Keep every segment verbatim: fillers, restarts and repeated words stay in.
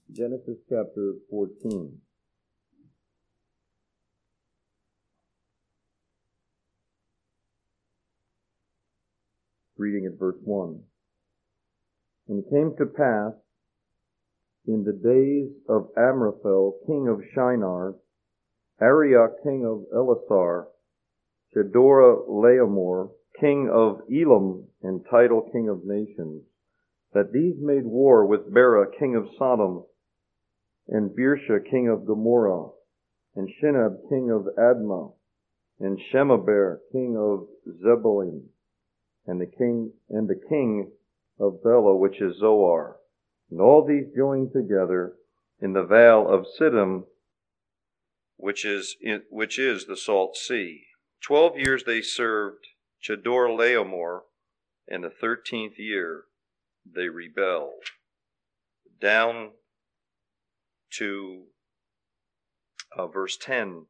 Genesis chapter fourteen. Reading at verse one. And it came to pass in the days of Amraphel, king of Shinar, Arioch, king of Elasar, Chedorlaomer, king of Elam, and Tidal, king of nations, that these made war with Bera, king of Sodom, and Birsha, king of Gomorrah, and Shinab, king of Admah, and Shemaber, king of Zeboim, and the king and the king of Bela, which is Zoar. And all these joined together in the vale of Siddim, which is in, which is the Salt Sea. Twelve years they served Chedorlaomer, and the thirteenth year they rebelled. Down to uh, verse ten.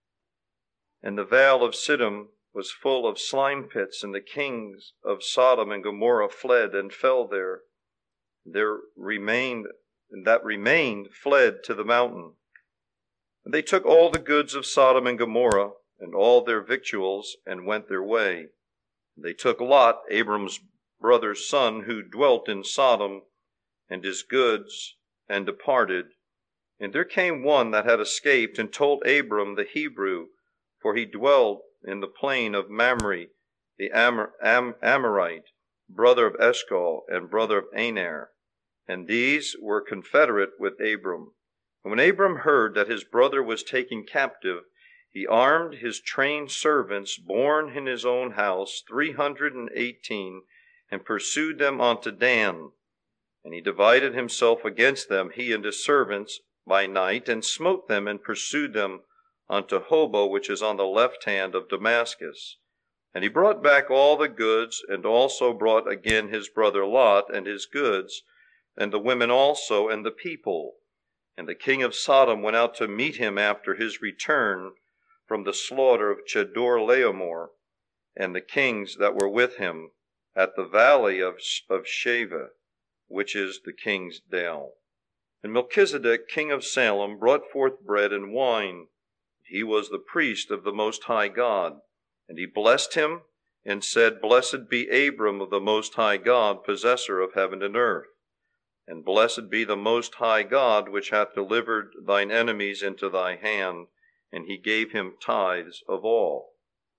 And the vale of Siddim was full of slime pits, and the kings of Sodom and Gomorrah fled and fell there. There remained, and that remained fled to the mountain. And they took all the goods of Sodom and Gomorrah, and all their victuals, and went their way. They took Lot, Abram's brother's son, who dwelt in Sodom, and his goods, and departed. And there came one that had escaped, and told Abram the Hebrew, for he dwelt in the plain of Mamre, the Amor- Am- Amorite, brother of Eshcol, and brother of Aner. And these were confederate with Abram. And when Abram heard that his brother was taken captive, he armed his trained servants, born in his own house, three hundred and eighteen, and pursued them unto Dan. And he divided himself against them, he and his servants, by night, and smote them, and pursued them unto Hobo, which is on the left hand of Damascus. And he brought back all the goods, and also brought again his brother Lot, and his goods, and the women also, and the people. And the king of Sodom went out to meet him after his return from the slaughter of Chedorlaomer, and the kings that were with him, at the valley of, of Sheva, which is the king's dale. And Melchizedek, king of Salem, brought forth bread and wine. He was the priest of the Most High God. And he blessed him, and said, Blessed be Abram of the Most High God, possessor of heaven and earth. And blessed be the Most High God, which hath delivered thine enemies into thy hand. And he gave him tithes of all.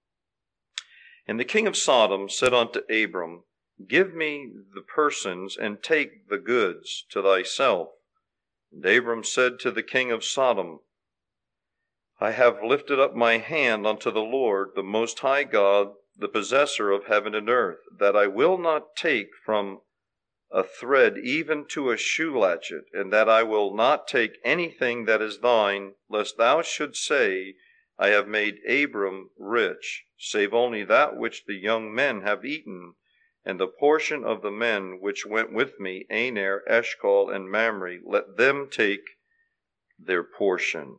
And the king of Sodom said unto Abram, Give me the persons, and take the goods to thyself. And Abram said to the king of Sodom, I have lifted up my hand unto the Lord, the Most High God, the possessor of heaven and earth, that I will not take from a thread even to a shoe latchet, and that I will not take anything that is thine, lest thou shouldst say, I have made Abram rich, save only that which the young men have eaten, and the portion of the men which went with me, Aner, Eshcol, and Mamre, let them take their portion.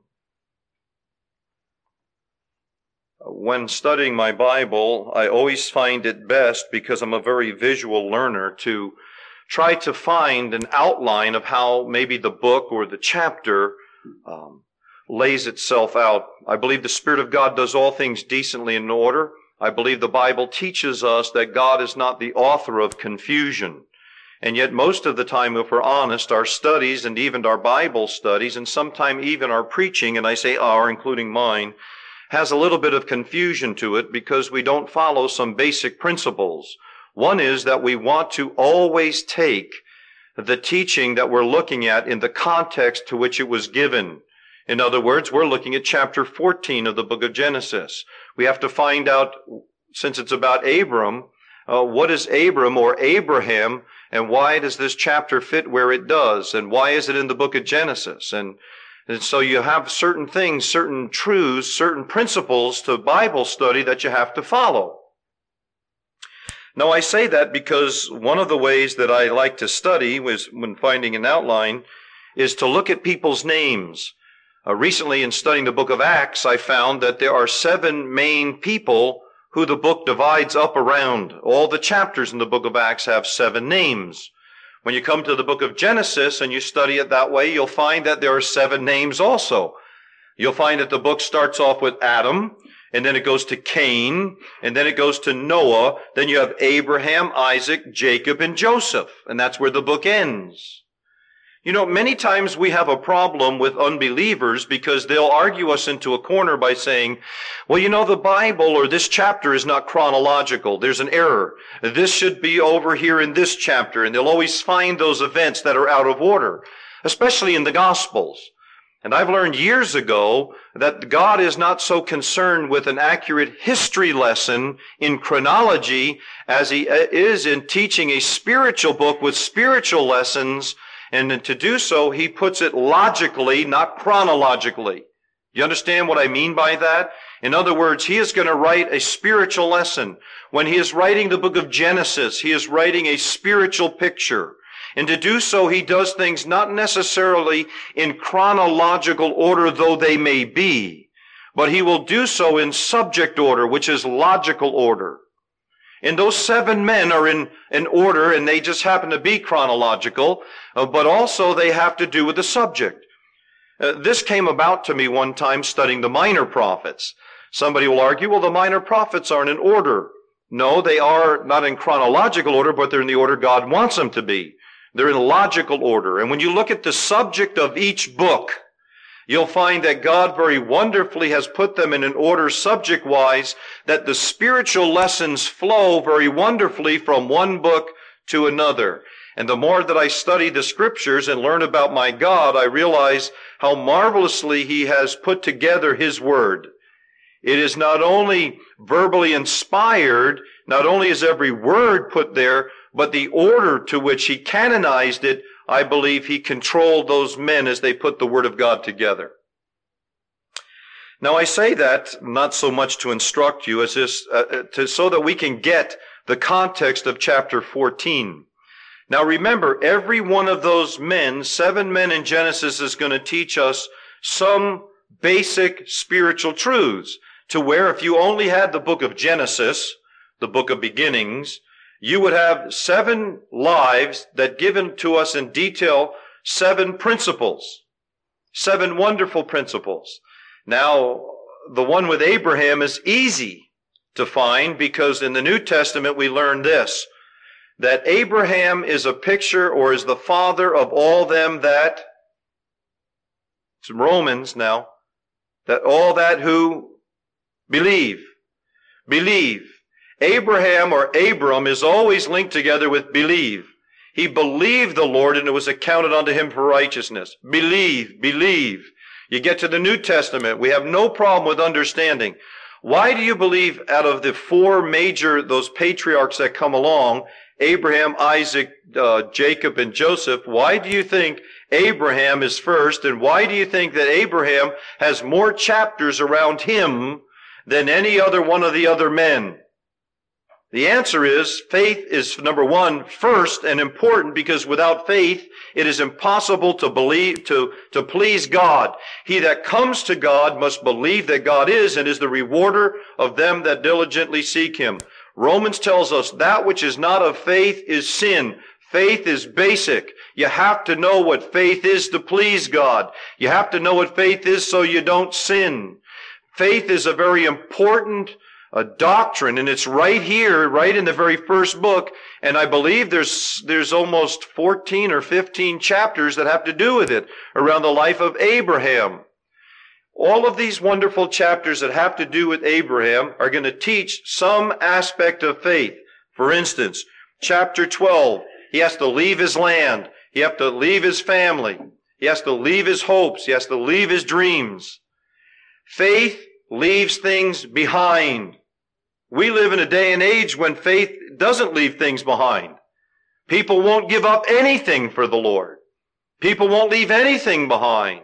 When studying my Bible, I always find it best, because I'm a very visual learner, to try to find an outline of how maybe the book or the chapter um, lays itself out. I believe the Spirit of God does all things decently in order. I believe the Bible teaches us that God is not the author of confusion. And yet most of the time, if we're honest, our studies and even our Bible studies, and sometimes even our preaching, and I say our, including mine, has a little bit of confusion to it because we don't follow some basic principles. One is that we want to always take the teaching that we're looking at in the context to which it was given. In other words, we're looking at chapter fourteen of the book of Genesis. We have to find out, since it's about Abram, uh, what is Abram or Abraham, and why does this chapter fit where it does, and why is it in the book of Genesis? And And so you have certain things, certain truths, certain principles to Bible study that you have to follow. Now, I say that because one of the ways that I like to study was, when finding an outline, is to look at people's names. Uh, recently, in studying the book of Acts, I found that there are seven main people who the book divides up around. All the chapters in the book of Acts have seven names. When you come to the book of Genesis and you study it that way, you'll find that there are seven names also. You'll find that the book starts off with Adam, and then it goes to Cain, and then it goes to Noah. Then you have Abraham, Isaac, Jacob, and Joseph. And that's where the book ends. You know, many times we have a problem with unbelievers because they'll argue us into a corner by saying, well, you know, the Bible or this chapter is not chronological. There's an error. This should be over here in this chapter. And they'll always find those events that are out of order, especially in the Gospels. And I've learned years ago that God is not so concerned with an accurate history lesson in chronology as he is in teaching a spiritual book with spiritual lessons. And to do so, he puts it logically, not chronologically. You understand what I mean by that? In other words, he is going to write a spiritual lesson. When he is writing the book of Genesis, he is writing a spiritual picture. And to do so, he does things not necessarily in chronological order, though they may be, but he will do so in subject order, which is logical order. And those seven men are in an order, and they just happen to be chronological, uh, but also they have to do with the subject. Uh, this came about to me one time studying the minor prophets. Somebody will argue, well, the minor prophets aren't in order. No, they are not in chronological order, but they're in the order God wants them to be. They're in logical order. And when you look at the subject of each book, you'll find that God very wonderfully has put them in an order subject-wise, that the spiritual lessons flow very wonderfully from one book to another. And the more that I study the Scriptures and learn about my God, I realize how marvelously He has put together His Word. It is not only verbally inspired, not only is every word put there, but the order to which He canonized it, I believe He controlled those men as they put the Word of God together. Now I say that not so much to instruct you as this, uh, to, so that we can get the context of chapter fourteen. Now remember, every one of those men, seven men in Genesis, is going to teach us some basic spiritual truths, to where if you only had the book of Genesis, the book of beginnings, you would have seven lives that given to us in detail seven principles, seven wonderful principles. Now, the one with Abraham is easy to find because in the New Testament we learn this, that Abraham is a picture or is the father of all them that, it's Romans now, that all that who believe, believe. Abraham or Abram is always linked together with believe. He believed the Lord and it was accounted unto him for righteousness. Believe, believe. You get to the New Testament, we have no problem with understanding. Why do you believe out of the four major, those patriarchs that come along, Abraham, Isaac, uh, Jacob, and Joseph, why do you think Abraham is first? And why do you think that Abraham has more chapters around him than any other one of the other men? The answer is faith is, number one, first and important, because without faith it is impossible to believe, to, to please God. He that comes to God must believe that God is and is the rewarder of them that diligently seek Him. Romans tells us that which is not of faith is sin. Faith is basic. You have to know what faith is to please God. You have to know what faith is so you don't sin. Faith is a very important a doctrine, and it's right here, right in the very first book, and I believe there's there's almost fourteen or fifteen chapters that have to do with it around the life of Abraham. All of these wonderful chapters that have to do with Abraham are going to teach some aspect of faith. For instance, chapter twelve, he has to leave his land, he has to leave his family, he has to leave his hopes, he has to leave his dreams. Faith leaves things behind. We live in a day and age when faith doesn't leave things behind. People won't give up anything for the Lord. People won't leave anything behind.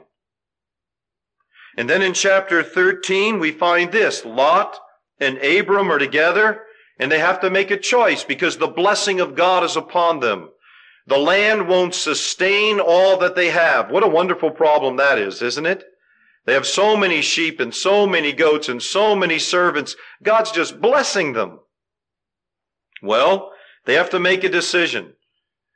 And then in chapter thirteen, we find this. Lot and Abram are together, and they have to make a choice because the blessing of God is upon them. The land won't sustain all that they have. What a wonderful problem that is, isn't it? They have so many sheep and so many goats and so many servants. God's just blessing them. Well, they have to make a decision.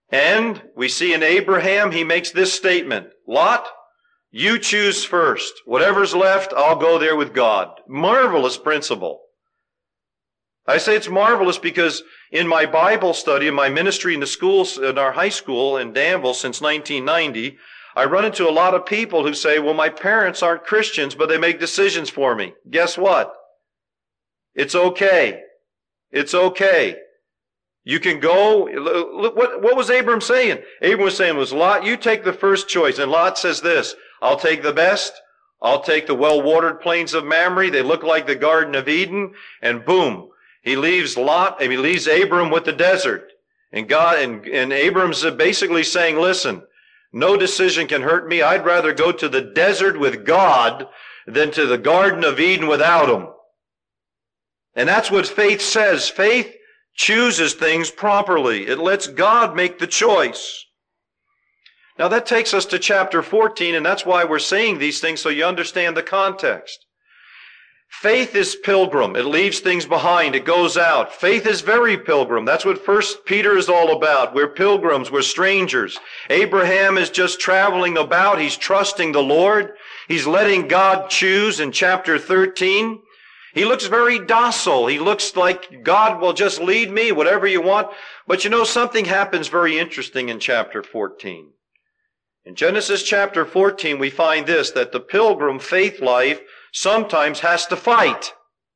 And we see in Abraham, he makes this statement, Lot, you choose first. Whatever's left, I'll go there with God. Marvelous principle. I say it's marvelous because in my Bible study, in my ministry in the schools, in our high school in Danville since nineteen ninety, I run into a lot of people who say, well, my parents aren't Christians, but they make decisions for me. Guess what? It's okay. It's okay. You can go. What, what was Abram saying? Abram was saying, was Lot, you take the first choice. And Lot says this, I'll take the best. I'll take the well-watered plains of Mamre. They look like the Garden of Eden. And boom, he leaves Lot, and he leaves Abram with the desert. And God, and, and Abram's basically saying, listen, no decision can hurt me. I'd rather go to the desert with God than to the Garden of Eden without Him. And that's what faith says. Faith chooses things properly. It lets God make the choice. Now that takes us to chapter fourteen, and that's why we're saying these things, so you understand the context. Faith is pilgrim. It leaves things behind. It goes out. Faith is very pilgrim. That's what First Peter is all about. We're pilgrims. We're strangers. Abraham is just traveling about. He's trusting the Lord. He's letting God choose in chapter thirteen. He looks very docile. He looks like God will just lead me, whatever you want. But you know, something happens very interesting in chapter fourteen. In Genesis chapter fourteen, we find this, that the pilgrim faith life sometimes has to fight.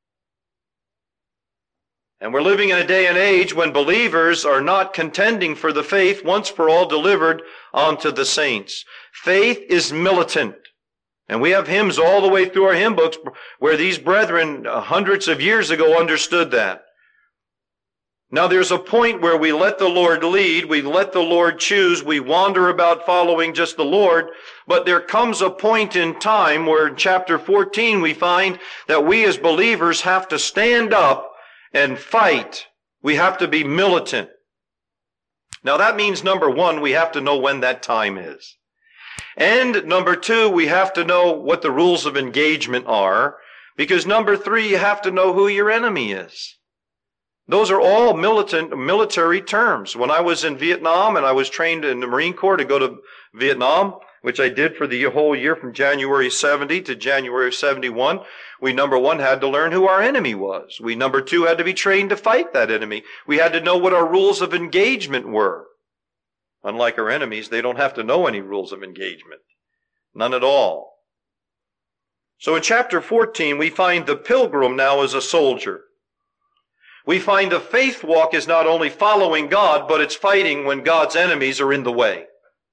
And we're living in a day and age when believers are not contending for the faith once for all delivered unto the saints. Faith is militant. And we have hymns all the way through our hymn books where these brethren uh, hundreds of years ago understood that. Now there's a point where we let the Lord lead, we let the Lord choose, we wander about following just the Lord, but there comes a point in time where in chapter fourteen we find that we as believers have to stand up and fight. We have to be militant. Now that means, number one, we have to know when that time is. And number two, we have to know what the rules of engagement are, because number three, you have to know who your enemy is. Those are all militant, military terms. When I was in Vietnam and I was trained in the Marine Corps to go to Vietnam, which I did for the whole year from January seventy to January seventy-one, we, number one, had to learn who our enemy was. We, number two, had to be trained to fight that enemy. We had to know what our rules of engagement were. Unlike our enemies, they don't have to know any rules of engagement. None at all. So in chapter fourteen, we find the pilgrim now as a soldier. We find the faith walk is not only following God, but it's fighting when God's enemies are in the way.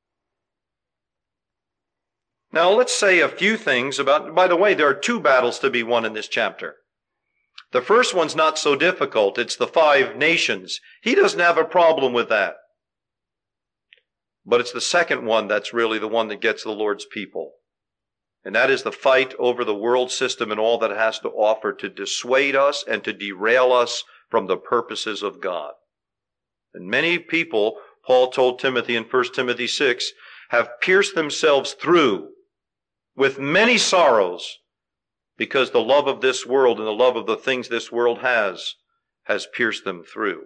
Now let's say a few things about, by the way, there are two battles to be won in this chapter. The first one's not so difficult. It's the five nations. He doesn't have a problem with that. But it's the second one that's really the one that gets the Lord's people. And that is the fight over the world system and all that it has to offer to dissuade us and to derail us from the purposes of God. And many people, Paul told Timothy in First Timothy six, have pierced themselves through with many sorrows because the love of this world and the love of the things this world has, has pierced them through.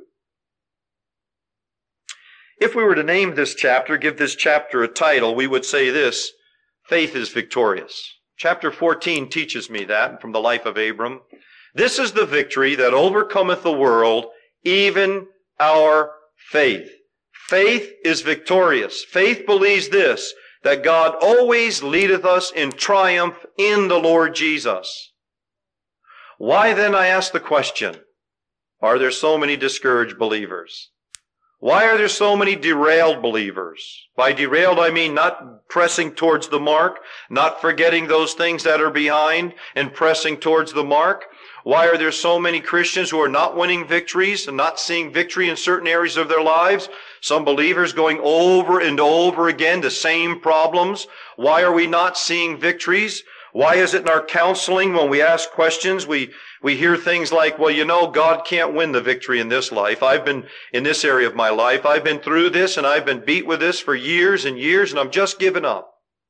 If we were to name this chapter, give this chapter a title, we would say this: faith is victorious. Chapter fourteen teaches me that from the life of Abram. This is the victory that overcometh the world, even our faith. Faith is victorious. Faith believes this, that God always leadeth us in triumph in the Lord Jesus. Why then, I ask the question, are there so many discouraged believers? Why are there so many derailed believers? By derailed, I mean not pressing towards the mark, not forgetting those things that are behind and pressing towards the mark. Why are there so many Christians who are not winning victories and not seeing victory in certain areas of their lives? Some believers going over and over again the same problems. Why are we not seeing victories? Why is it in our counseling when we ask questions, we We hear things like, well, you know, God can't win the victory in this life. I've been in this area of my life. I've been through this and I've been beat with this for years and years and I'm just giving up.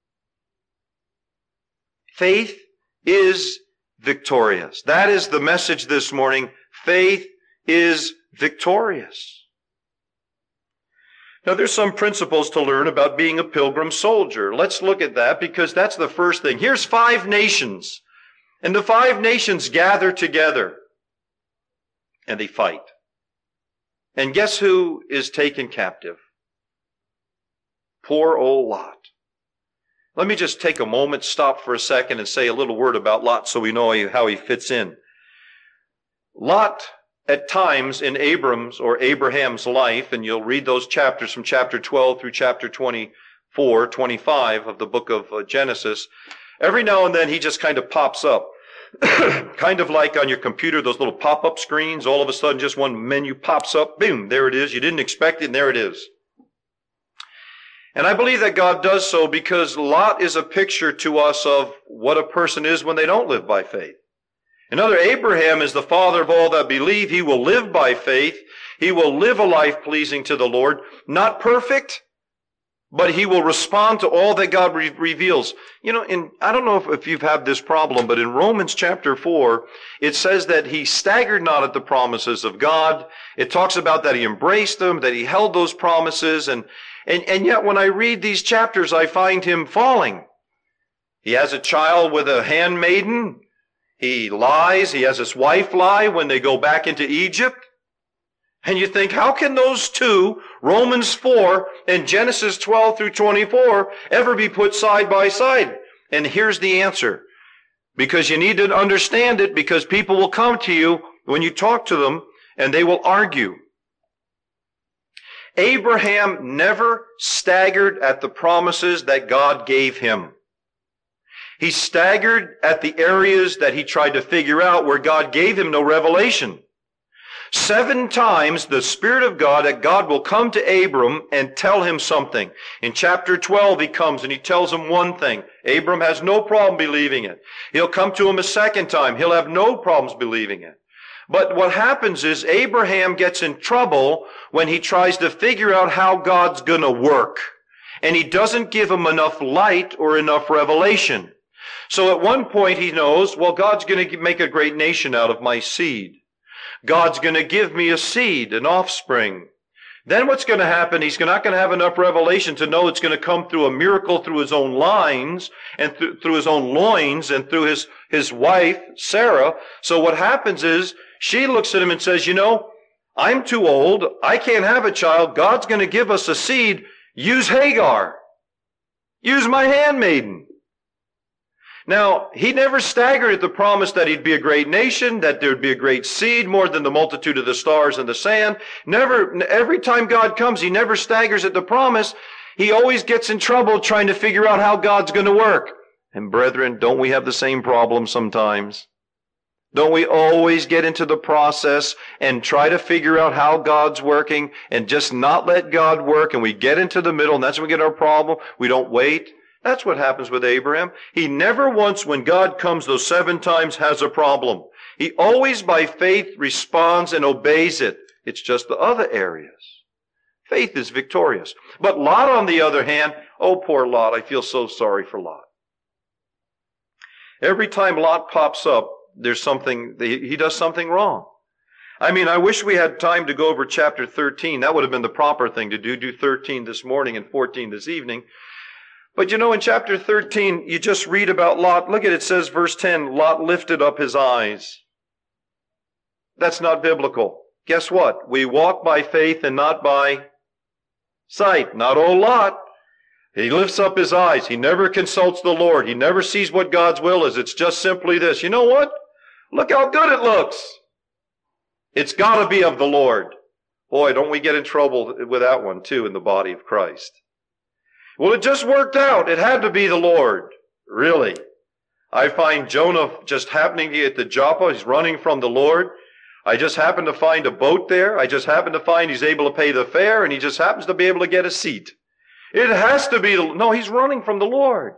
Faith is victorious. That is the message this morning. Faith is victorious. Now, there's some principles to learn about being a pilgrim soldier. Let's look at that because that's the first thing. Here's five nations, and the five nations gather together, and they fight. And guess who is taken captive? Poor old Lot. Let me just take a moment, stop for a second, and say a little word about Lot so we know how he fits in. Lot, at times in Abram's or Abraham's life, and you'll read those chapters from chapter twelve through chapter twenty-four, twenty-five of the book of Genesis, every now and then he just kind of pops up. Kind of like on your computer, those little pop-up screens, all of a sudden just one menu pops up, boom, there it is. You didn't expect it, and there it is. And I believe that God does so because Lot is a picture to us of what a person is when they don't live by faith. Another, Abraham is the father of all that believe. He will live by faith. He will live a life pleasing to the Lord. Not perfect, but he will respond to all that God re- reveals. You know, in, I don't know if, if you've had this problem, but in Romans chapter four, it says that he staggered not at the promises of God. It talks about that he embraced them, that he held those promises, and, and, and yet when I read these chapters, I find him falling. He has a child with a handmaiden. He lies. He has his wife lie when they go back into Egypt. And you think, how can those two, Romans four and Genesis twelve through twenty-four, ever be put side by side? And here's the answer. Because you need to understand it, because people will come to you when you talk to them, and they will argue. Abraham never staggered at the promises that God gave him. He staggered at the areas that he tried to figure out where God gave him no revelation. Seven times the Spirit of God, that God will come to Abram and tell him something. In chapter twelve he comes and he tells him one thing. Abram has no problem believing it. He'll come to him a second time. He'll have no problems believing it. But what happens is Abraham gets in trouble when he tries to figure out how God's going to work. And he doesn't give him enough light or enough revelation. So at one point he knows, well, God's going to make a great nation out of my seed. God's going to give me a seed, an offspring. Then what's going to happen? He's not going to have enough revelation to know it's going to come through a miracle through his own lines and th- through his own loins and through his, his wife, Sarah. So what happens is she looks at him and says, you know, I'm too old. I can't have a child. God's going to give us a seed. Use Hagar. Use my handmaiden. Now, he never staggered at the promise that he'd be a great nation, that there'd be a great seed, more than the multitude of the stars and the sand. Never, every time God comes, he never staggers at the promise. He always gets in trouble trying to figure out how God's going to work. And brethren, don't we have the same problem sometimes? Don't we always get into the process and try to figure out how God's working and just not let God work, and we get into the middle, and that's when we get our problem. We don't wait. That's what happens with Abraham. He never once, when God comes those seven times, has a problem. He always, by faith, responds and obeys it. It's just the other areas. Faith is victorious. But Lot, on the other hand, oh, poor Lot, I feel so sorry for Lot. Every time Lot pops up, there's something, he does something wrong. I mean, I wish we had time to go over chapter thirteen. That would have been the proper thing to do, do thirteen this morning and fourteen this evening. But you know, in chapter thirteen, you just read about Lot. Look at it, it says, verse ten, Lot lifted up his eyes. That's not biblical. Guess what? We walk by faith and not by sight. Not old Lot. He lifts up his eyes. He never consults the Lord. He never sees what God's will is. It's just simply this. You know what? Look how good it looks. It's got to be of the Lord. Boy, don't we get in trouble with that one too in the body of Christ. Well, it just worked out. It had to be the Lord. Really. I find Jonah just happening to get to Joppa. He's running from the Lord. I just happen to find a boat there. I just happen to find he's able to pay the fare, and he just happens to be able to get a seat. It has to be the... No, he's running from the Lord.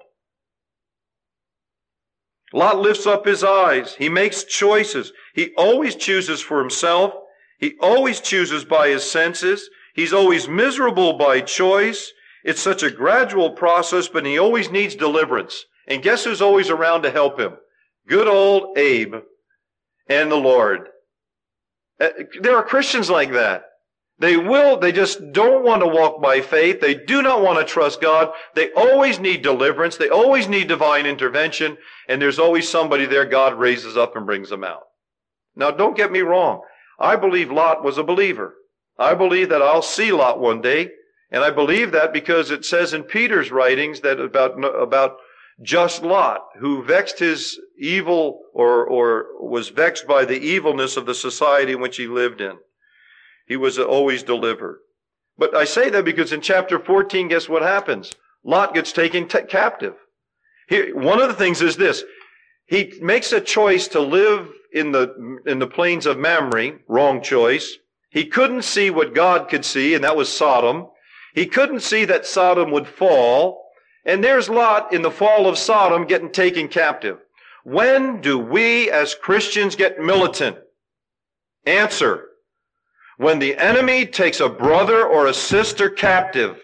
Lot lifts up his eyes. He makes choices. He always chooses for himself. He always chooses by his senses. He's always miserable by choice. It's such a gradual process, but he always needs deliverance. And guess who's always around to help him? Good old Abe and the Lord. There are Christians like that. They will, they just don't want to walk by faith. They do not want to trust God. They always need deliverance. They always need divine intervention. And there's always somebody there God raises up and brings them out. Now, don't get me wrong. I believe Lot was a believer. I believe that I'll see Lot one day. And I believe that because it says in Peter's writings that about, about just Lot, who vexed his evil or, or was vexed by the evilness of the society in which he lived in. He was always delivered. But I say that because in chapter fourteen, guess what happens? Lot gets taken t- captive. Here, one of the things is this. He makes a choice to live in the, in the plains of Mamre. Wrong choice. He couldn't see what God could see, and that was Sodom. He couldn't see that Sodom would fall. And there's Lot in the fall of Sodom getting taken captive. When do we as Christians get militant? Answer. When the enemy takes a brother or a sister captive.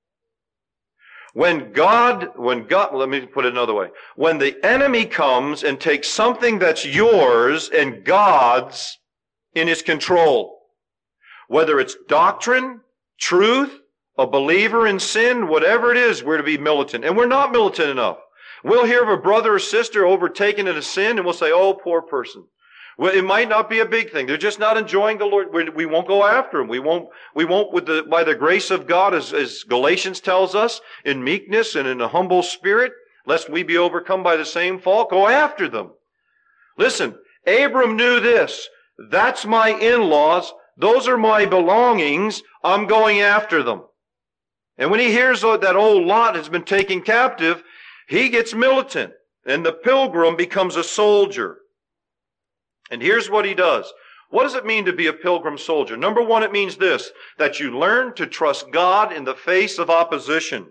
When God, when God, let me put it another way. When the enemy comes and takes something that's yours and God's in his control. Whether it's doctrine, truth, a believer in sin, whatever it is, we're to be militant. And we're not militant enough. We'll hear of a brother or sister overtaken in a sin and we'll say, oh, poor person. Well, it might not be a big thing. They're just not enjoying the Lord. We, we won't go after them. We won't, we won't with the, by the grace of God, as, as Galatians tells us, in meekness and in a humble spirit, lest we be overcome by the same fault, go after them. Listen, Abram knew this. That's my in-laws. Those are my belongings. I'm going after them. And when he hears that old Lot has been taken captive, he gets militant. And the pilgrim becomes a soldier. And here's what he does. What does it mean to be a pilgrim soldier? Number one, it means this, that you learn to trust God in the face of opposition.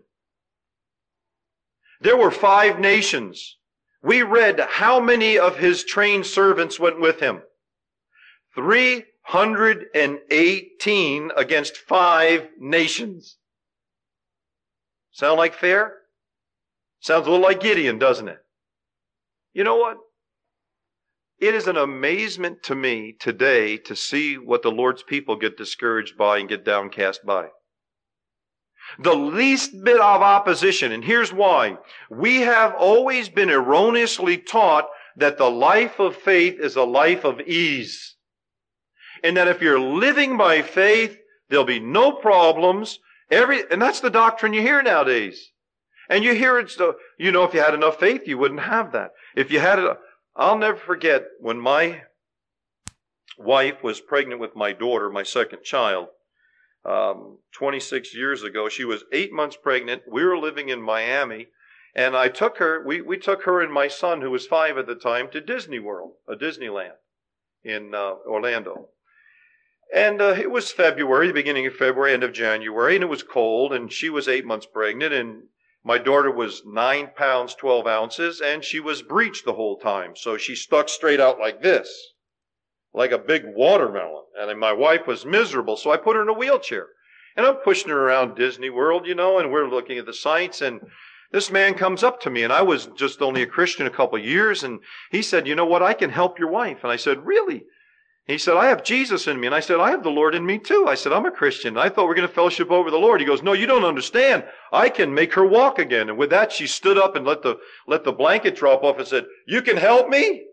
There were five nations. We read how many of his trained servants went with him. three hundred eighteen against five nations. Sound like fair? Sounds a little like Gideon, doesn't it? You know what? It is an amazement to me today to see what the Lord's people get discouraged by and get downcast by. The least bit of opposition, and here's why. We have always been erroneously taught that the life of faith is a life of ease. And that if you're living by faith, there'll be no problems. Every, and that's the doctrine you hear nowadays. And you hear it, so, you know, if you had enough faith, you wouldn't have that. If you had it, I'll never forget when my wife was pregnant with my daughter, my second child, um, twenty-six years ago. She was eight months pregnant. We were living in Miami, and I took her, we, we took her and my son, who was five at the time, to Disney World, a Disneyland in uh, Orlando. And uh, it was February, the beginning of February, end of January, and it was cold, and she was eight months pregnant, and my daughter was nine pounds, twelve ounces, and she was breeched the whole time. So she stuck straight out like this, like a big watermelon. And my wife was miserable, so I put her in a wheelchair. And I'm pushing her around Disney World, you know, and we're looking at the sights, and this man comes up to me, and I was just only a Christian a couple of years, and he said, you know what, I can help your wife. And I said, really? He said, I have Jesus in me. And I said, I have the Lord in me too. I said, I'm a Christian. I thought we were going to fellowship over the Lord. He goes, no, you don't understand. I can make her walk again. And with that, she stood up and let the, let the blanket drop off and said, you can help me?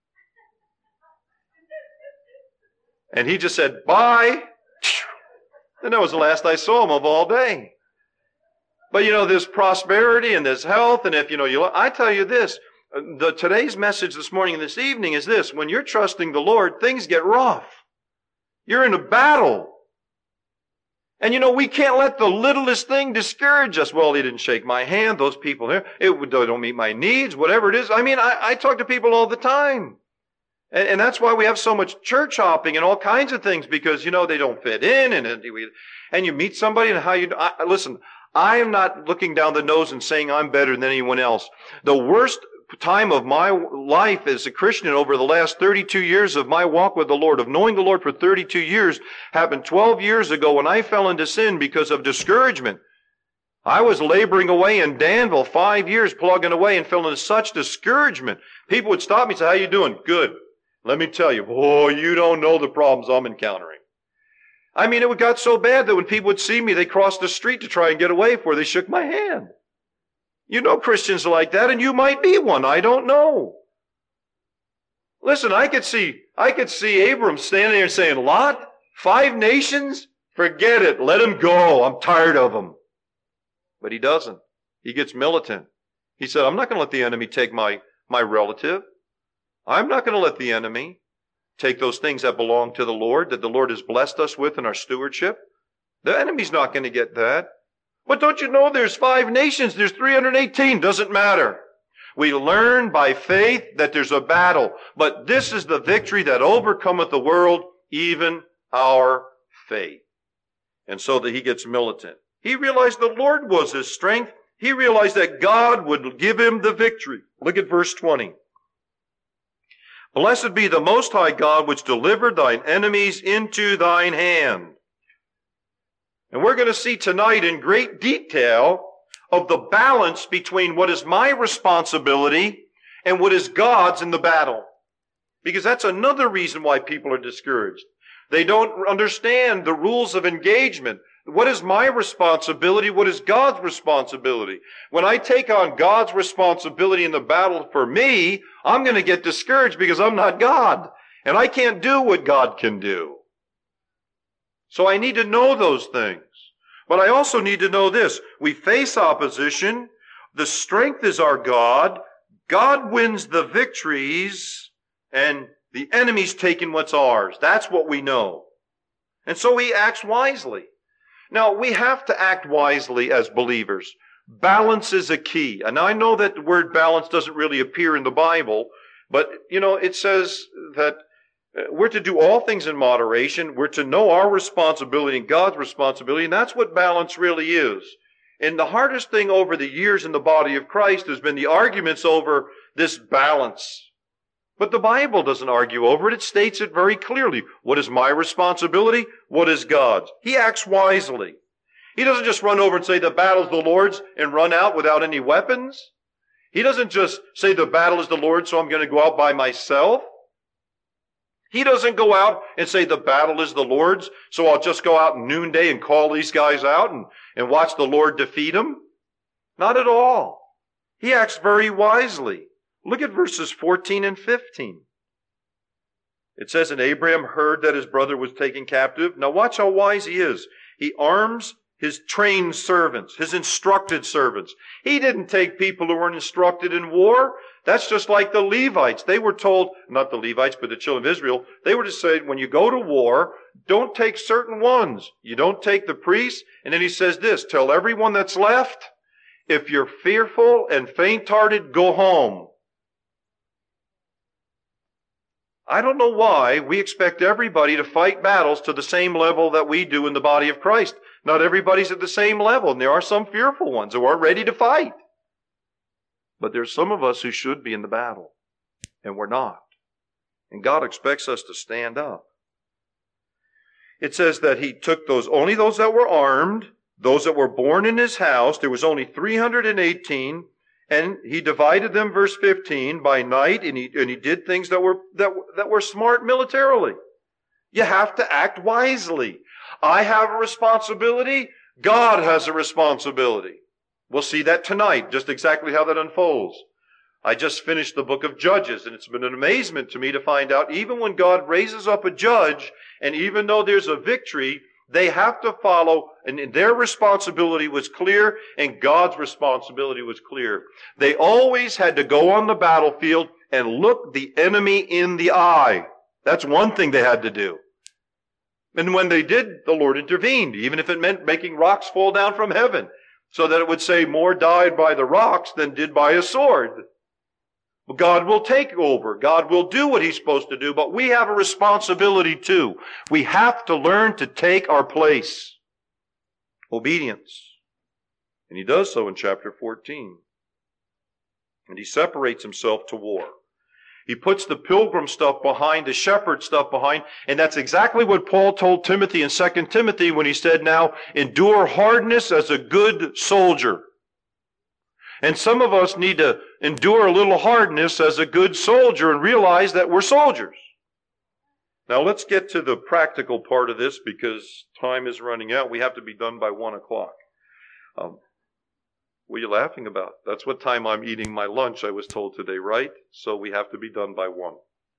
And he just said, bye. And that was the last I saw him of all day. But you know, there's prosperity and there's health. And if you know, you, I tell you this, The, today's message this morning and this evening is this. When you're trusting the Lord, things get rough. You're in a battle. And you know, we can't let the littlest thing discourage us. Well, he didn't shake my hand. Those people there, it they don't meet my needs, whatever it is. I mean, I, I talk to people all the time. And, and that's why we have so much church hopping and all kinds of things, because, you know, they don't fit in. And, and, we, and you meet somebody and how you, I, listen, I am not looking down the nose and saying I'm better than anyone else. The worst time of my life as a Christian over the last thirty-two years of my walk with the Lord, of knowing the Lord for thirty-two years, happened twelve years ago when I fell into sin because of discouragement. I was laboring away in Danville five years, plugging away, and fell into such discouragement. People would stop me and say, how you doing? Good. Let me tell you, boy, you don't know the problems I'm encountering. I mean, it got so bad that when people would see me, they crossed the street to try and get away before they shook my hand. You know Christians like that, and you might be one. I don't know. Listen, I could see, I could see Abram standing there saying, Lot, five nations? Forget it. Let him go. I'm tired of him. But he doesn't. He gets militant. He said, I'm not going to let the enemy take my, my relative. I'm not going to let the enemy take those things that belong to the Lord, that the Lord has blessed us with in our stewardship. The enemy's not going to get that. But don't you know there's five nations, there's three hundred eighteen, doesn't matter. We learn by faith that there's a battle, but this is the victory that overcometh the world, even our faith. And so that he gets militant. He realized the Lord was his strength. He realized that God would give him the victory. Look at verse twenty. Blessed be the Most High God, which delivered thine enemies into thine hand. And we're going to see tonight in great detail of the balance between what is my responsibility and what is God's in the battle. Because that's another reason why people are discouraged. They don't understand the rules of engagement. What is my responsibility? What is God's responsibility? When I take on God's responsibility in the battle for me, I'm going to get discouraged because I'm not God. And I can't do what God can do. So I need to know those things. But I also need to know this. We face opposition. The strength is our God. God wins the victories, and the enemy's taking what's ours. That's what we know. And so he acts wisely. Now, we have to act wisely as believers. Balance is a key. And I know that the word balance doesn't really appear in the Bible, but, you know, it says that we're to do all things in moderation. We're to know our responsibility and God's responsibility, and that's what balance really is. And the hardest thing over the years in the body of Christ has been the arguments over this balance. But the Bible doesn't argue over it. It states it very clearly. What is my responsibility? What is God's? He acts wisely. He doesn't just run over and say the battle's the Lord's and run out without any weapons. He doesn't just say the battle is the Lord's, so I'm going to go out by myself. He doesn't go out and say the battle is the Lord's, so I'll just go out noonday and call these guys out and, and watch the Lord defeat them. Not at all. He acts very wisely. Look at verses fourteen and fifteen. It says, and Abraham heard that his brother was taken captive. Now watch how wise he is. He arms his trained servants, his instructed servants. He didn't take people who weren't instructed in war. That's just like the Levites. They were told, not the Levites, but the children of Israel, they were to say, when you go to war, don't take certain ones. You don't take the priests. And then he says this, tell everyone that's left, if you're fearful and faint-hearted, go home. I don't know why we expect everybody to fight battles to the same level that we do in the body of Christ. Not everybody's at the same level, and there are some fearful ones who are ready to fight. But there's some of us who should be in the battle, and we're not. And God expects us to stand up. It says that he took those, only those that were armed, those that were born in his house. There was only three hundred eighteen, and he divided them, verse fifteen, by night, and he, and he did things that were, that, that were smart militarily. You have to act wisely. I have a responsibility. God has a responsibility. We'll see that tonight, just exactly how that unfolds. I just finished the book of Judges, and it's been an amazement to me to find out even when God raises up a judge, and even though there's a victory, they have to follow, and their responsibility was clear, and God's responsibility was clear. They always had to go on the battlefield and look the enemy in the eye. That's one thing they had to do. And when they did, the Lord intervened, even if it meant making rocks fall down from heaven, so that it would say more died by the rocks than did by a sword. God will take over. God will do what he's supposed to do, but we have a responsibility too. We have to learn to take our place. Obedience. And he does so in chapter fourteen. And he separates himself to war. He puts the pilgrim stuff behind, the shepherd stuff behind, and that's exactly what Paul told Timothy in Second Timothy when he said, now, endure hardness as a good soldier. And some of us need to endure a little hardness as a good soldier and realize that we're soldiers. Now let's get to the practical part of this because time is running out. We have to be done by one o'clock. Um, what are you laughing about? That's what time I'm eating my lunch, I was told today, right? So we have to be done by one.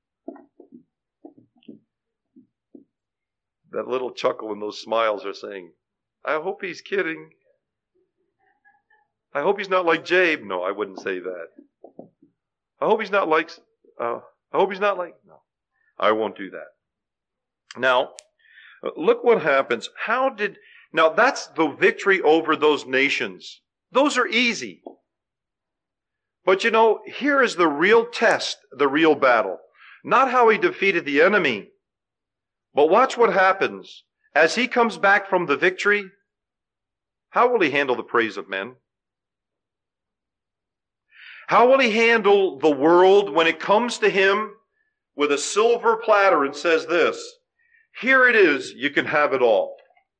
That little chuckle and those smiles are saying, I hope he's kidding. I hope he's not like Jabe. No, I wouldn't say that. I hope he's not like, uh, I hope he's not like, no, I won't do that. Now, look what happens. How did, now that's the victory over those nations. Those are easy. But you know, here is the real test, the real battle. Not how he defeated the enemy, but watch what happens. As he comes back from the victory, how will he handle the praise of men? How will he handle the world when it comes to him with a silver platter and says this, here it is, you can have it all.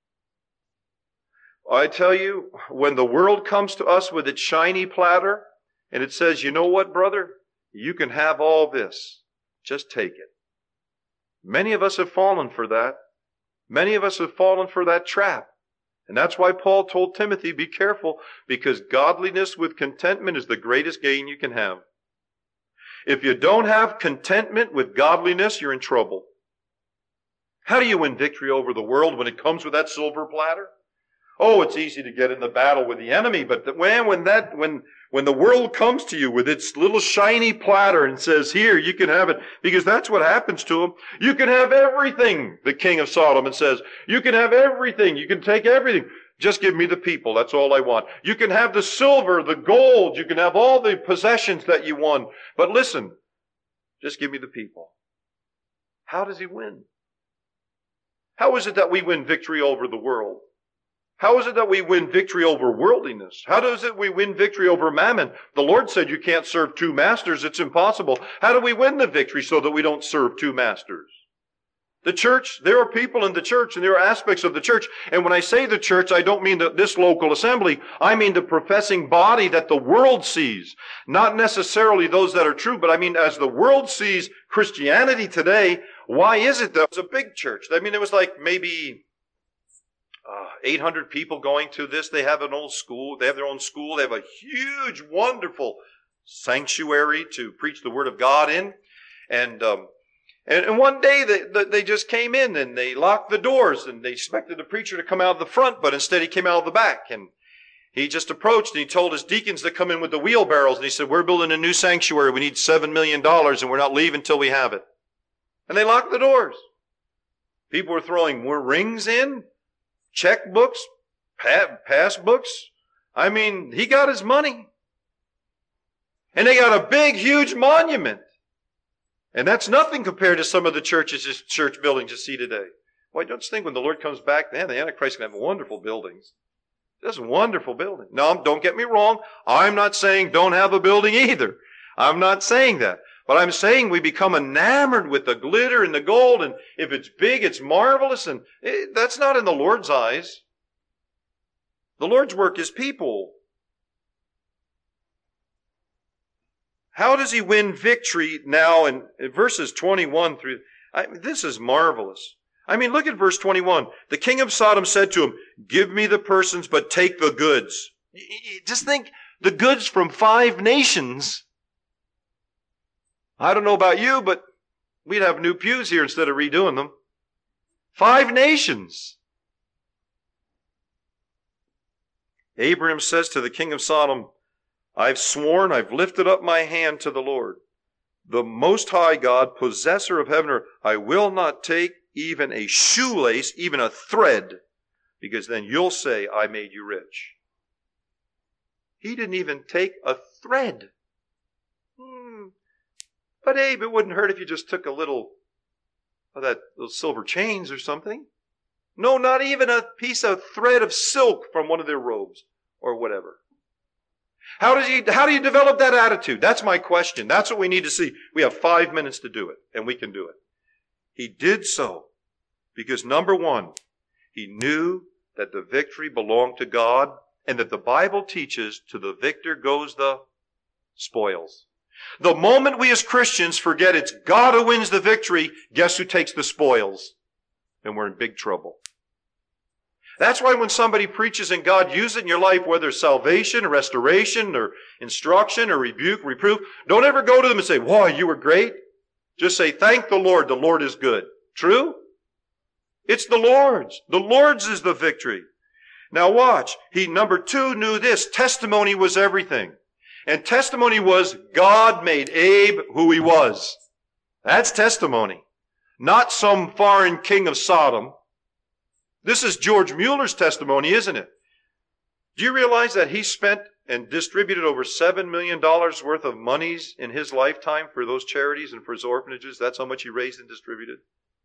I tell you, when the world comes to us with its shiny platter and it says, you know what, brother, you can have all this, just take it. Many of us have fallen for that. Many of us have fallen for that trap. And that's why Paul told Timothy, be careful, because godliness with contentment is the greatest gain you can have. If you don't have contentment with godliness, you're in trouble. How do you win victory over the world when it comes with that silver platter? Oh, it's easy to get in the battle with the enemy, but the, when, when, that, when, when the world comes to you with its little shiny platter and says, here, you can have it, because that's what happens to them. You can have everything, the king of Sodom says. You can have everything. You can take everything. Just give me the people. That's all I want. You can have the silver, the gold. You can have all the possessions that you want. But listen, just give me the people. How does he win? How is it that we win victory over the world? How is it that we win victory over worldliness? How does it we win victory over mammon? The Lord said you can't serve two masters. It's impossible. How do we win the victory so that we don't serve two masters? The church, there are people in the church and there are aspects of the church. And when I say the church, I don't mean the, this local assembly. I mean the professing body that the world sees. Not necessarily those that are true, but I mean as the world sees Christianity today, why is it that it was a big church? I mean, it was like maybe Uh, eight hundred people going to this. They have an old school. They have their own school. They have a huge, wonderful sanctuary to preach the Word of God in. And um, and, and one day they, they just came in and they locked the doors and they expected the preacher to come out of the front, but instead he came out of the back. And he just approached and he told his deacons to come in with the wheelbarrows. And he said, we're building a new sanctuary. We need seven million dollars and we're not leaving until we have it. And they locked the doors. People were throwing more rings in. Checkbooks, pass books. I mean, he got his money. And they got a big, huge monument. And that's nothing compared to some of the churches, church buildings you see today. Why, don't you think when the Lord comes back, man, the Antichrist can have wonderful buildings. Just wonderful building. No, don't get me wrong. I'm not saying don't have a building either. I'm not saying that. But I'm saying we become enamored with the glitter and the gold, and if it's big, it's marvelous, and it, that's not in the Lord's eyes. The Lord's work is people. How does he win victory now in, in verses twenty-one through... I, this is marvelous. I mean, look at verse twenty-one. The king of Sodom said to him, give me the persons, but take the goods. Just think, the goods from five nations... I don't know about you, but we'd have new pews here instead of redoing them. Five nations. Abraham says to the king of Sodom, I've sworn, I've lifted up my hand to the Lord, the Most High God, possessor of heaven and earth. I will not take even a shoelace, even a thread, because then you'll say, I made you rich. He didn't even take a thread. Hmm. But Abe, it wouldn't hurt if you just took a little of that, those silver chains or something. No, not even a piece of thread of silk from one of their robes or whatever. How does he, how do you develop that attitude? That's my question. That's what we need to see. We have five minutes to do it, and we can do it. He did so because, number one, he knew that the victory belonged to God and that the Bible teaches to the victor goes the spoils. The moment we as Christians forget it's God who wins the victory, guess who takes the spoils? And we're in big trouble. That's why when somebody preaches and God uses it in your life, whether it's salvation, or restoration, or instruction, or rebuke, reproof, don't ever go to them and say, "Wow, you were great." Just say, "Thank the Lord, the Lord is good." True? It's the Lord's. The Lord's is the victory. Now watch. He, number two, knew this. Testimony was everything. And testimony was God made Abe who he was. That's testimony. Not some foreign king of Sodom. This is George Mueller's testimony, isn't it? Do you realize that he spent and distributed over seven million dollars worth of monies in his lifetime for those charities and for his orphanages? That's how much he raised and distributed.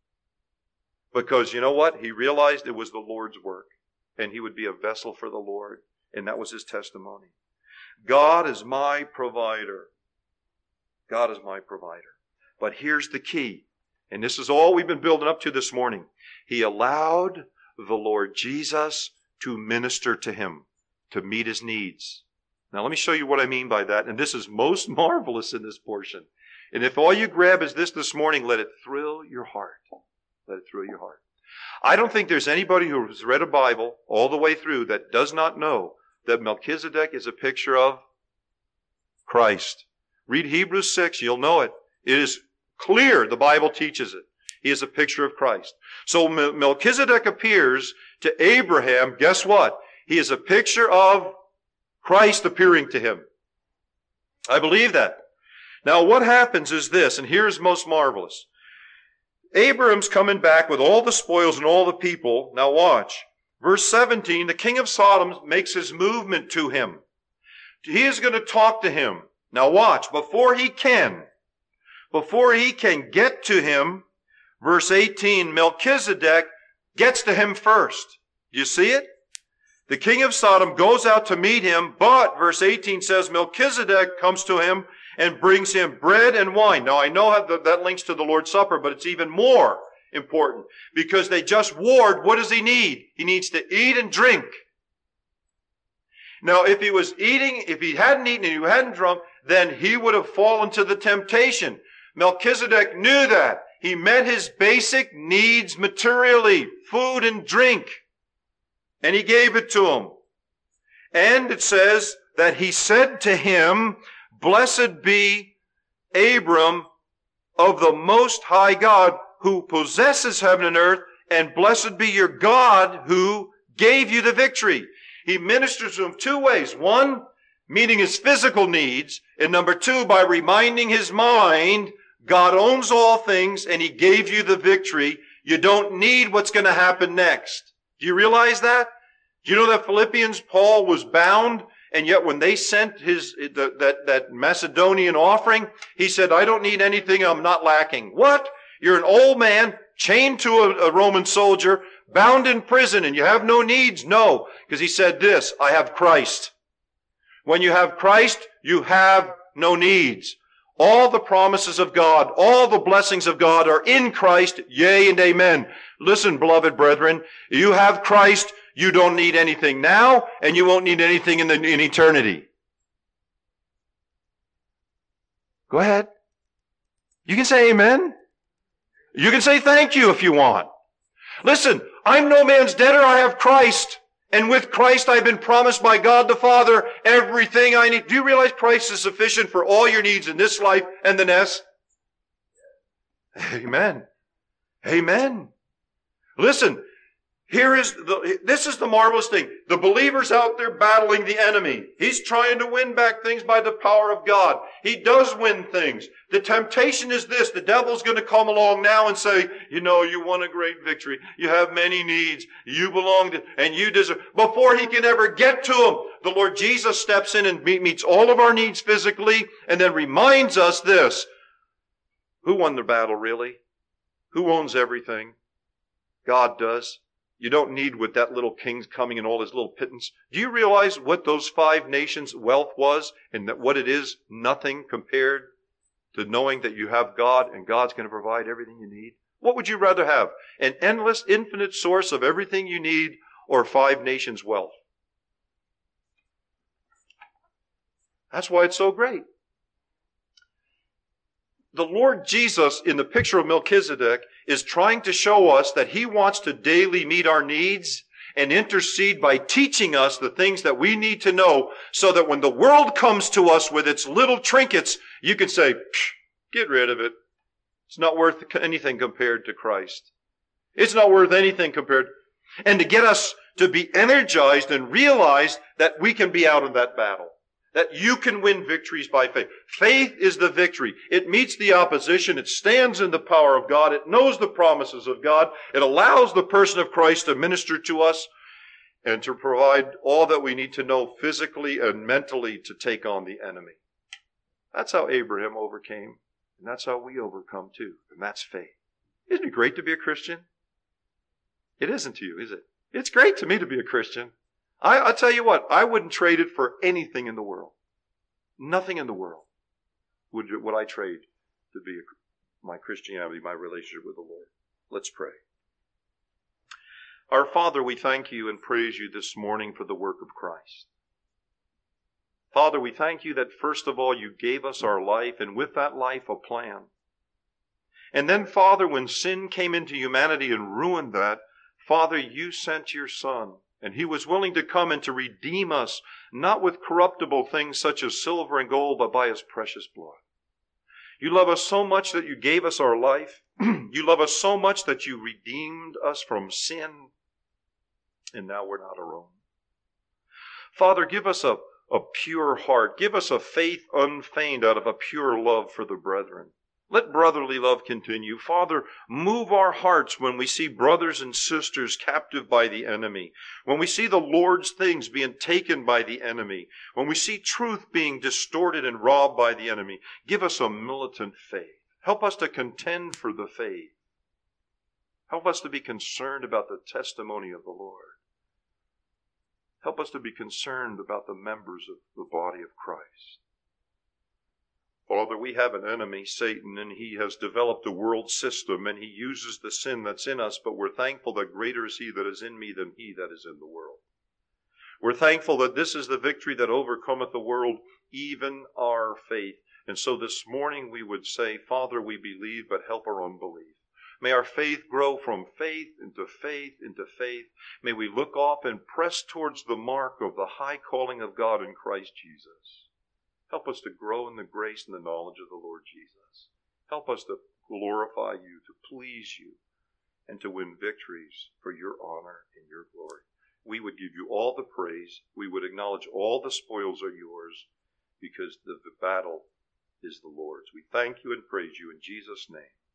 Because you know what? He realized it was the Lord's work. And he would be a vessel for the Lord. And that was his testimony. God is my provider. God is my provider. But here's the key. And this is all we've been building up to this morning. He allowed the Lord Jesus to minister to him, to meet his needs. Now let me show you what I mean by that. And this is most marvelous in this portion. And if all you grab is this this morning, let it thrill your heart. Let it thrill your heart. I don't think there's anybody who has read a Bible all the way through that does not know that Melchizedek is a picture of Christ. Read Hebrews six, you'll know it. It is clear, the Bible teaches it. He is a picture of Christ. So Melchizedek appears to Abraham, guess what? He is a picture of Christ appearing to him. I believe that. Now what happens is this, and here's most marvelous. Abraham's coming back with all the spoils and all the people. Now watch. Verse seventeen, the king of Sodom makes his movement to him. He is going to talk to him. Now watch. Before he can, before he can get to him, verse eighteen, Melchizedek gets to him first. You see it? The king of Sodom goes out to meet him, but verse eighteen says Melchizedek comes to him and brings him bread and wine. Now I know how that links to the Lord's Supper, but it's even more important because they just warred. What does he need? He needs to eat and drink. Now if he was eating, if he hadn't eaten and he hadn't drunk, then he would have fallen to the temptation. Melchizedek knew that. He met his basic needs materially, food and drink. And he gave it to him. And it says that he said to him, "Blessed be Abram of the Most High God who possesses heaven and earth, and blessed be your God who gave you the victory." He ministers to him two ways. One, meeting his physical needs. And number two, by reminding his mind, God owns all things and he gave you the victory. You don't need what's going to happen next. Do you realize that? Do you know that Philippians, Paul was bound? And yet when they sent his the, that, that Macedonian offering, he said, "I don't need anything, I'm not lacking." What? You're an old man, chained to a, a Roman soldier, bound in prison, and you have no needs? No, because he said this, "I have Christ." When you have Christ, you have no needs. All the promises of God, all the blessings of God are in Christ, yea and amen. Listen, beloved brethren, you have Christ, you don't need anything now, and you won't need anything in, the, in eternity. Go ahead. You can say amen. You can say thank you if you want. Listen, I'm no man's debtor, I have Christ. And with Christ I've been promised by God the Father everything I need. Do you realize Christ is sufficient for all your needs in this life and the next? Amen. Amen. Listen, here is the, this is the marvelous thing. The believer's out there battling the enemy. He's trying to win back things by the power of God. He does win things. The temptation is this. The devil's going to come along now and say, you know, you won a great victory. You have many needs. You belong to, and you deserve. Before he can ever get to him, the Lord Jesus steps in and meets all of our needs physically and then reminds us this. Who won the battle really? Who owns everything? God does. You don't need with that little king's coming and all his little pittance. Do you realize what those five nations' wealth was and that what it is? Nothing compared to knowing that you have God and God's going to provide everything you need. What would you rather have? An endless, infinite source of everything you need or five nations' wealth? That's why it's so great. The Lord Jesus, in the picture of Melchizedek, is trying to show us that he wants to daily meet our needs and intercede by teaching us the things that we need to know, so that when the world comes to us with its little trinkets, you can say, get rid of it. It's not worth anything compared to Christ. It's not worth anything compared. And to get us to be energized and realize that we can be out of that battle. That you can win victories by faith. Faith is the victory. It meets the opposition. It stands in the power of God. It knows the promises of God. It allows the person of Christ to minister to us and to provide all that we need to know physically and mentally to take on the enemy. That's how Abraham overcame. And that's how we overcome too. And that's faith. Isn't it great to be a Christian? It isn't to you, is it? It's great to me to be a Christian. I, I'll tell you what, I wouldn't trade it for anything in the world. Nothing in the world would, would I trade to be a, my Christianity, my relationship with the Lord. Let's pray. Our Father, we thank you and praise you this morning for the work of Christ. Father, we thank you that first of all you gave us our life, and with that life a plan. And then, Father, when sin came into humanity and ruined that, Father, you sent your Son. And he was willing to come and to redeem us, not with corruptible things such as silver and gold, but by his precious blood. You love us so much that you gave us our life. You love us so much that you redeemed us from sin. And now we're not our own. Father, give us a, a pure heart. Give us a faith unfeigned out of a pure love for the brethren. Let brotherly love continue. Father, move our hearts when we see brothers and sisters captive by the enemy, when we see the Lord's things being taken by the enemy, when we see truth being distorted and robbed by the enemy. Give us a militant faith. Help us to contend for the faith. Help us to be concerned about the testimony of the Lord. Help us to be concerned about the members of the body of Christ. Father, we have an enemy, Satan, and he has developed a world system, and he uses the sin that's in us, but we're thankful that greater is he that is in me than he that is in the world. We're thankful that this is the victory that overcometh the world, even our faith. And so this morning we would say, Father, we believe, but help our unbelief. May our faith grow from faith into faith into faith. May we look off and press towards the mark of the high calling of God in Christ Jesus. Help us to grow in the grace and the knowledge of the Lord Jesus. Help us to glorify you, to please you, and to win victories for your honor and your glory. We would give you all the praise. We would acknowledge all the spoils are yours, because the, the battle is the Lord's. We thank you and praise you in Jesus' name.